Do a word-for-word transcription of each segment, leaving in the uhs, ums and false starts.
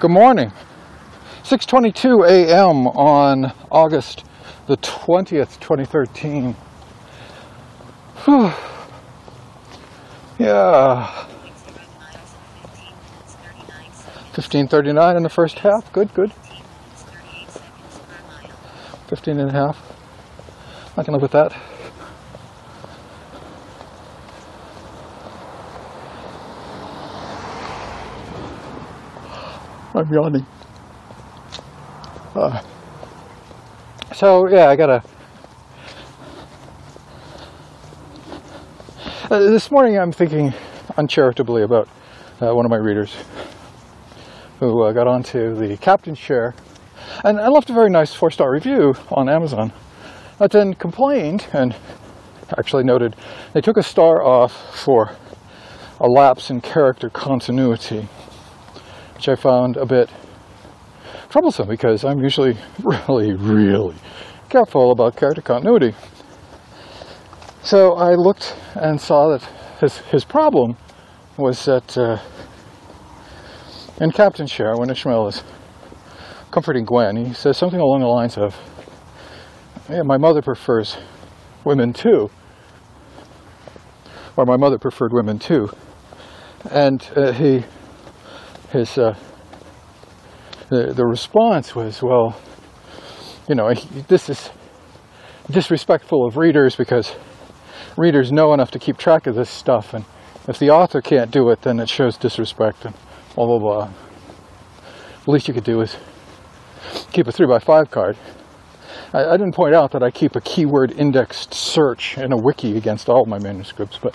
Good morning. six twenty-two a m on August the twentieth, twenty thirteen. Whew. Yeah. fifteen thirty-nine in the first half. Good, good. fifteen and a half. I can live with that. I'm yawning. Uh, so yeah, I gotta. Uh, this morning I'm thinking uncharitably about uh, one of my readers who uh, got onto the captain's chair and I left a very nice four-star review on Amazon, but then complained and actually noted they took a star off for a lapse in character continuity, which I found a bit troublesome because I'm usually really, really careful about character continuity. So I looked and saw that his, his problem was that uh, in Captain's Chair, when Ishmael is comforting Gwen, he says something along the lines of, yeah, my mother prefers women too, or my mother preferred women too. And uh, he, his, uh, the, the response was, well, you know, this is disrespectful of readers because readers know enough to keep track of this stuff, and if the author can't do it, then it shows disrespect, and blah, blah, blah. The least you could do is keep a three by five card. I, I didn't point out that I keep a keyword indexed search in a wiki against all of my manuscripts, but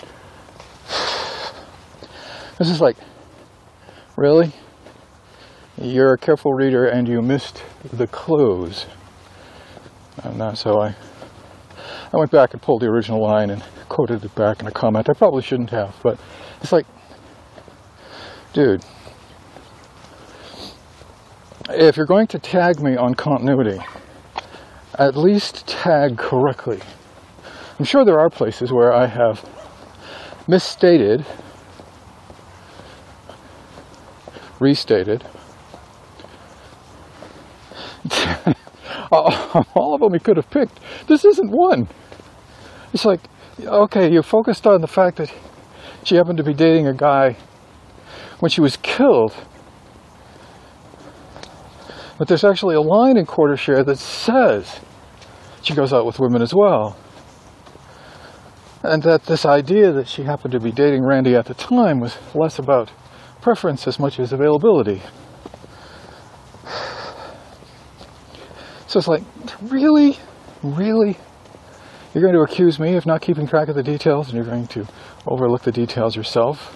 this is like, really? You're a careful reader and you missed the clues. And uh, so I, I went back and pulled the original line and quoted it back in a comment. I probably shouldn't have, but it's like, dude, if you're going to tag me on continuity, at least tag correctly. I'm sure there are places where I have misstated, restated, all of them he could have picked. This isn't one. It's like, okay, you focused on the fact that she happened to be dating a guy when she was killed. But there's actually a line in Quarter Share that says she goes out with women as well. And that this idea that she happened to be dating Randy at the time was less about preference as much as availability. So it's like, really? Really? You're going to accuse me of not keeping track of the details and you're going to overlook the details yourself?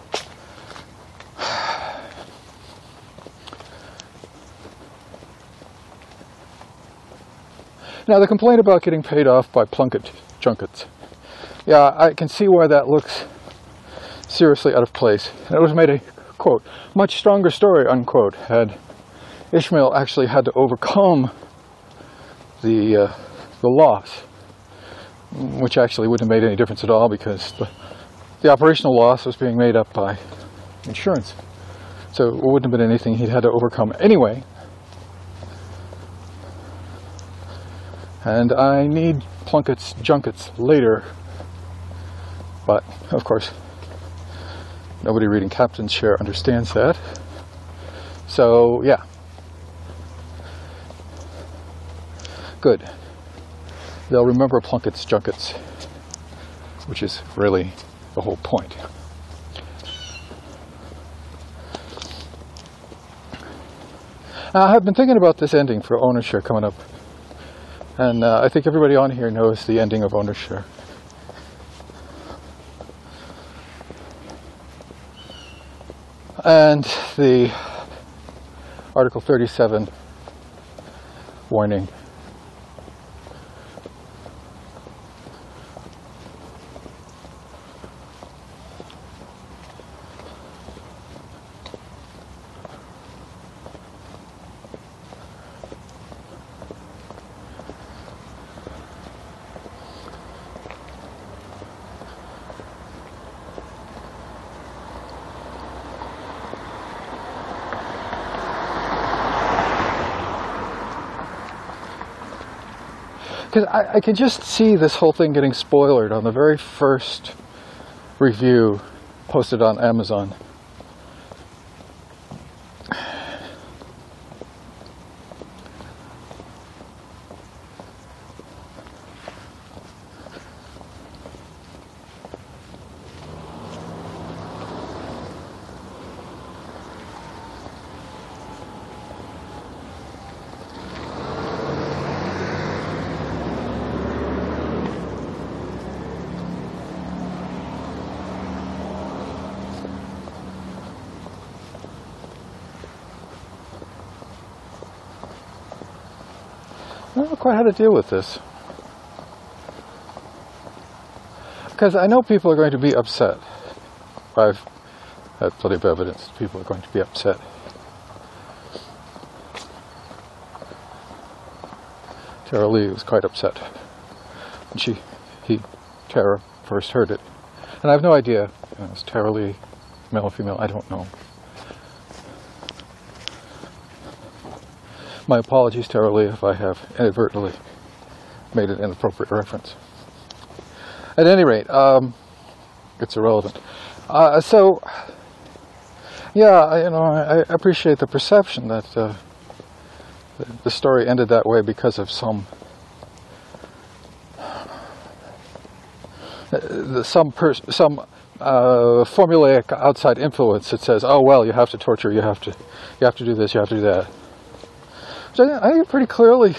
Now, the complaint about getting paid off by Plunket junkets. Yeah, I can see why that looks seriously out of place. And it was made a, quote, much stronger story, unquote, had Ishmael actually had to overcome the, uh, the loss, which actually wouldn't have made any difference at all because the, the operational loss was being made up by insurance. So it wouldn't have been anything he'd had to overcome anyway. And I need Plunket's junkets later. But, of course, nobody reading Captain's Share understands that. So, yeah. Good. They'll remember Plunkett's junkets, which is really the whole point. Now, I've been thinking about this ending for Ownershare coming up, and uh, I think everybody on here knows the ending of Ownershare. And the Article thirty-seven warning. because I, I can just see this whole thing getting spoiled on the very first review posted on Amazon. I don't know quite how to deal with this. Because I know people are going to be upset. I've had plenty of evidence people are going to be upset. Tara Lee was quite upset when she, he, Tara, first heard it. And I have no idea, you know, is Tara Lee male or female? I don't know. My apologies, Tara Lee, if I have inadvertently made an inappropriate reference. At any rate, um, it's irrelevant. Uh, so, yeah, I, you know, I, I appreciate the perception that uh, the, the story ended that way because of some uh, some pers some uh, formulaic outside influence that says, "Oh well, you have to torture, you have to, you have to do this, you have to do that." So I think pretty clearly,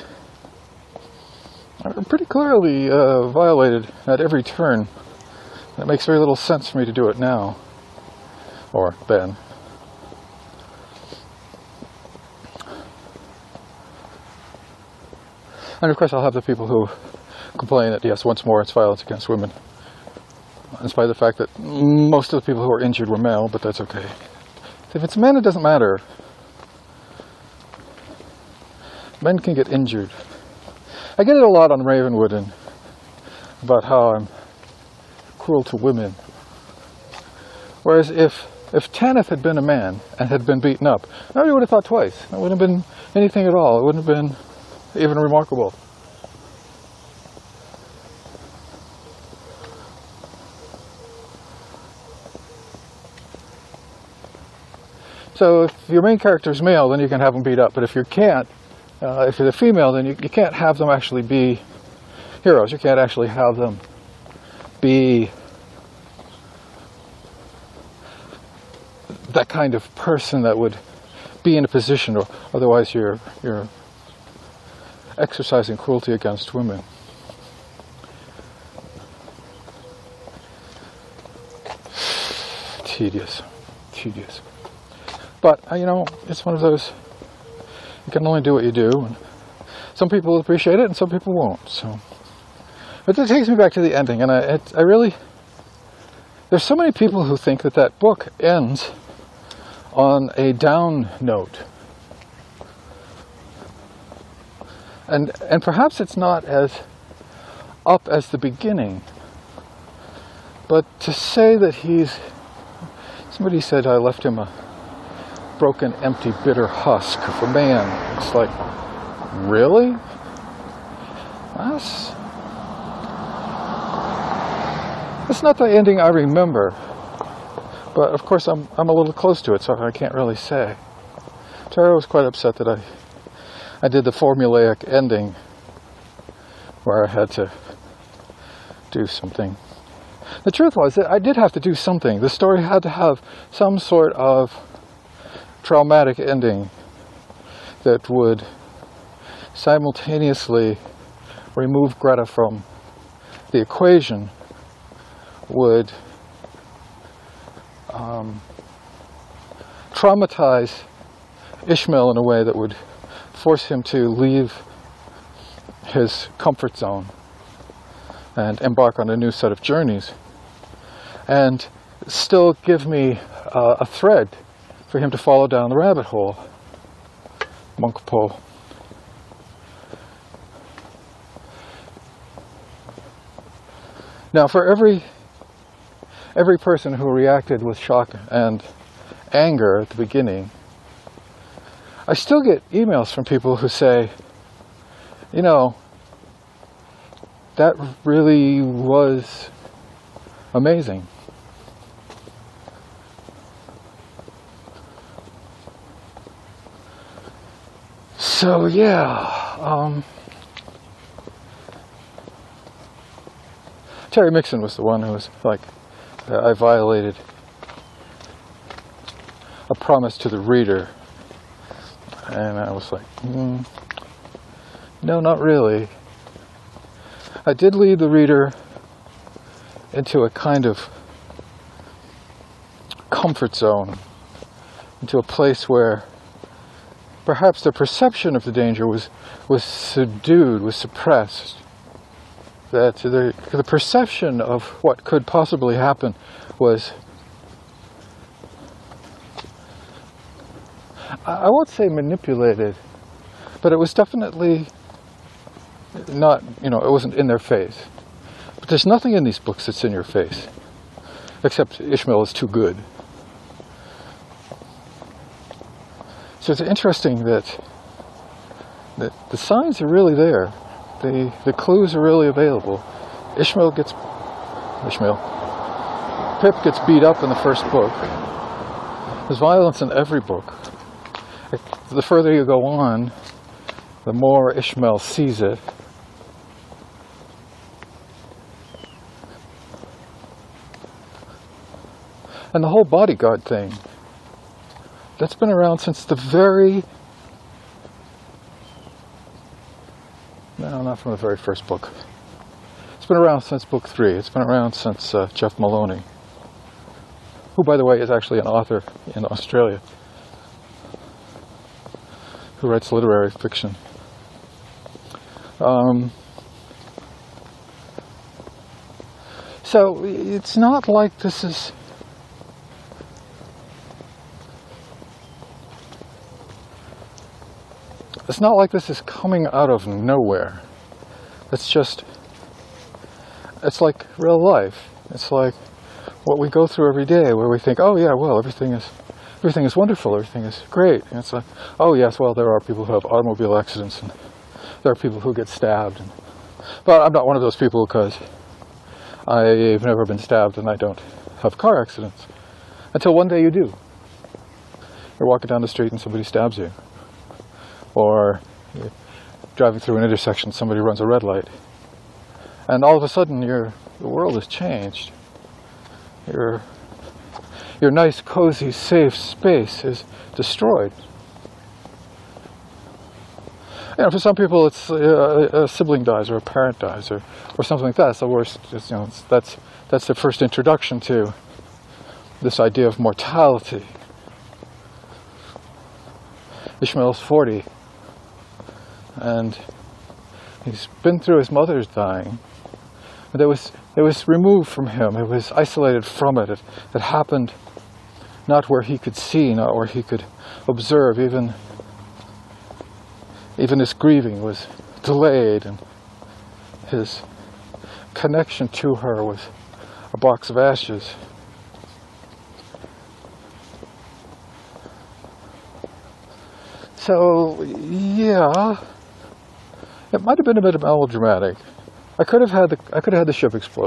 pretty clearly uh, violated at every turn. It makes very little sense for me to do it now, or then. And of course I'll have the people who complain that, yes, once more it's violence against women, in spite of the fact that most of the people who were injured were male, but that's okay. If it's men, it doesn't matter. Men can get injured. I get it a lot on Ravenwood and about how I'm cruel to women. Whereas if if Tanith had been a man and had been beaten up, nobody would have thought twice. It wouldn't have been anything at all. It wouldn't have been even remarkable. So if your main character is male, then you can have them beat up. But if you can't, Uh, if you're the female, then you, you can't have them actually be heroes. You can't actually have them be that kind of person that would be in a position, or otherwise you're you're exercising cruelty against women. Tedious, tedious. But uh, you know, it's one of those. You can only do what you do. And some people will appreciate it, and some people won't. So, but that takes me back to the ending, and I, it, I really. There's so many people who think that that book ends on a down note, and and perhaps it's not as up as the beginning. But to say that he's, somebody said I left him a broken, empty, bitter husk of a man. It's like, really? That's, that's not the ending I remember. But of course I'm, I'm a little close to it, so I can't really say. Tara was quite upset that I, I did the formulaic ending where I had to do something. The truth was that I did have to do something. The story had to have some sort of traumatic ending that would simultaneously remove Greta from the equation, would um, traumatize Ishmael in a way that would force him to leave his comfort zone and embark on a new set of journeys, and still give me uh, a thread for him to follow down the rabbit hole. Monk pole. Now, for every every person who reacted with shock and anger at the beginning, I still get emails from people who say, you know, that really was amazing. So yeah, um, Terry Mixon was the one who was like, uh, I violated a promise to the reader, and I was like, mm, no, not really. I did lead the reader into a kind of comfort zone, into a place where perhaps the perception of the danger was, was subdued, was suppressed. That the, the perception of what could possibly happen was, I won't say manipulated, but it was definitely not, you know, it wasn't in their face. But there's nothing in these books that's in your face, except Ishmael is too good. So it's interesting that, that the signs are really there. The, the clues are really available. Ishmael gets, Ishmael, Pip gets beat up in the first book. There's violence in every book. The further you go on, the more Ishmael sees it. And the whole bodyguard thing, that's been around since the very, no, not from the very first book. It's been around since book three. It's been around since uh, Jeff Maloney, who, by the way, is actually an author in Australia, who writes literary fiction. Um, so it's not like this is It's not like this is coming out of nowhere. It's just, it's like real life. It's like what we go through every day, where we think, oh yeah, well, everything is, everything is wonderful, everything is great. And it's like, oh yes, well, there are people who have automobile accidents, and there are people who get stabbed. And, but I'm not one of those people, because I've never been stabbed and I don't have car accidents. Until one day you do. You're walking down the street and somebody stabs you. Or you're driving through an intersection, somebody runs a red light. And all of a sudden, your the world has changed. Your, your nice, cozy, safe space is destroyed. You know, for some people, it's uh, a sibling dies, or a parent dies, or, or something like that. It's the worst. It's, you know, it's, that's, that's the first introduction to this idea of mortality. Ishmael's forty. And he's been through his mother's dying. But it was, it was removed from him. It was isolated from it. It, it happened not where he could see, not where he could observe. Even, even his grieving was delayed, and his connection to her was a box of ashes. So, yeah, it might have been a bit melodramatic. I could have had the I could have had the ship explode.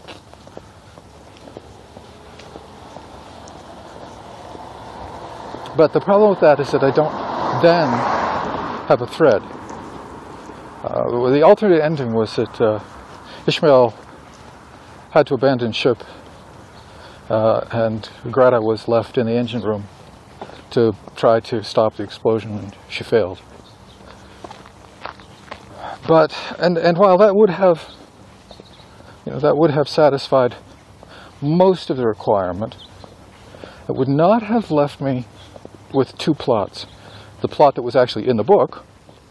But the problem with that is that I don't then have a thread. Uh, the alternate ending was that uh, Ishmael had to abandon ship, uh, and Greta was left in the engine room to try to stop the explosion, and she failed. But, and, and while that would have, you know, that would have satisfied most of the requirement, it would not have left me with two plots. The plot that was actually in the book,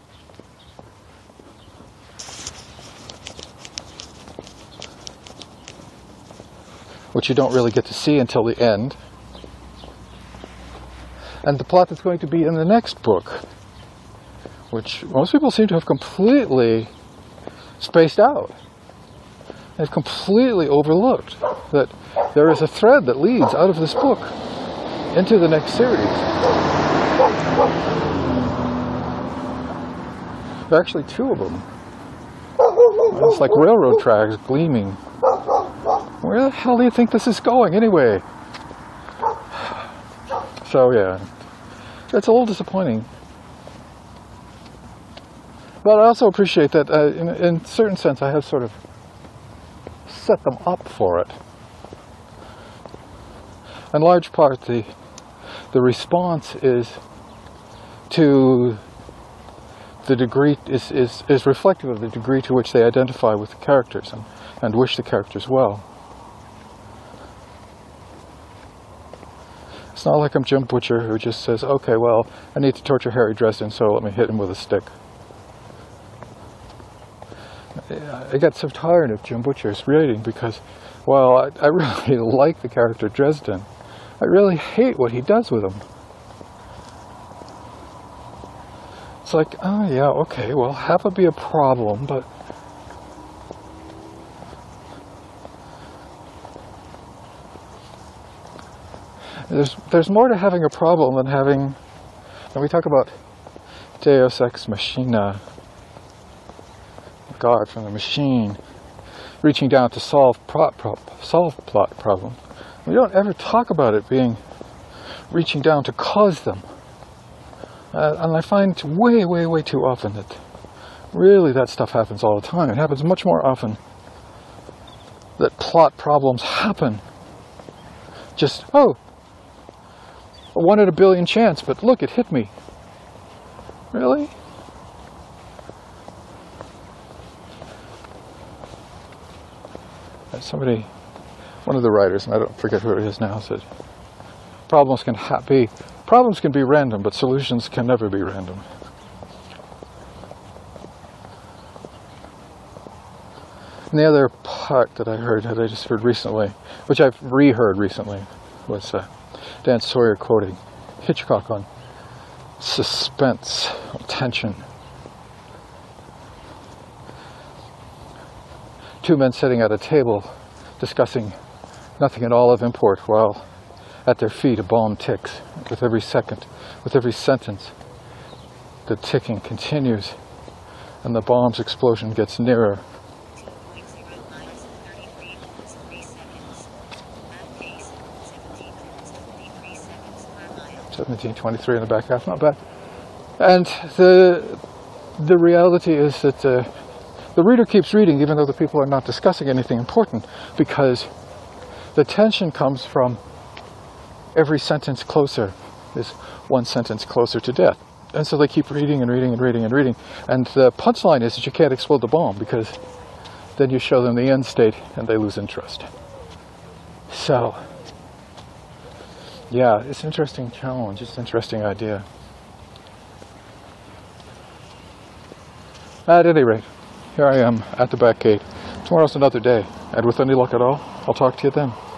which you don't really get to see until the end, and the plot that's going to be in the next book, which most people seem to have completely spaced out. They've completely overlooked that there is a thread that leads out of this book into the next series. There are actually two of them. It's like railroad tracks gleaming. Where the hell do you think this is going anyway? So yeah, it's a little disappointing. But I also appreciate that uh, in, in a certain sense I have sort of set them up for it. In large part the, the response is to the degree, is, is, is reflective of the degree to which they identify with the characters and, and wish the characters well. It's not like I'm Jim Butcher who just says, okay, well, I need to torture Harry Dresden, so let me hit him with a stick. I get so tired of Jim Butcher's reading because, well, I, I really like the character Dresden. I really hate what he does with him. It's like, oh yeah, okay, well, have it be a problem, but there's there's more to having a problem than having, when we talk about Deus Ex Machina, God from the machine, reaching down to solve plot pro solve plot problem. We don't ever talk about it being reaching down to cause them. Uh, and I find way, way, way too often that really that stuff happens all the time. It happens much more often that plot problems happen. Just, oh, a one in a billion chance, but look, it hit me. Really? Somebody, one of the writers, and I don't forget who it is now, said, problems can ha be, problems can be random, but solutions can never be random. And the other part that I heard, that I just heard recently, which I've re-heard recently, was uh, Dan Sawyer quoting Hitchcock on suspense, tension. Two men sitting at a table discussing nothing at all of import while at their feet a bomb ticks. With every second, with every sentence, the ticking continues and the bomb's explosion gets nearer. seventeen twenty-three in the back half, not bad. And the the reality is that uh, the reader keeps reading even though the people are not discussing anything important, because the tension comes from every sentence closer is one sentence closer to death. And so they keep reading and reading and reading and reading. And the punchline is that you can't explode the bomb, because then you show them the end state and they lose interest. So, yeah, it's an interesting challenge. It's an interesting idea. At any rate, here I am at the back gate. Tomorrow's another day, and with any luck at all, I'll talk to you then.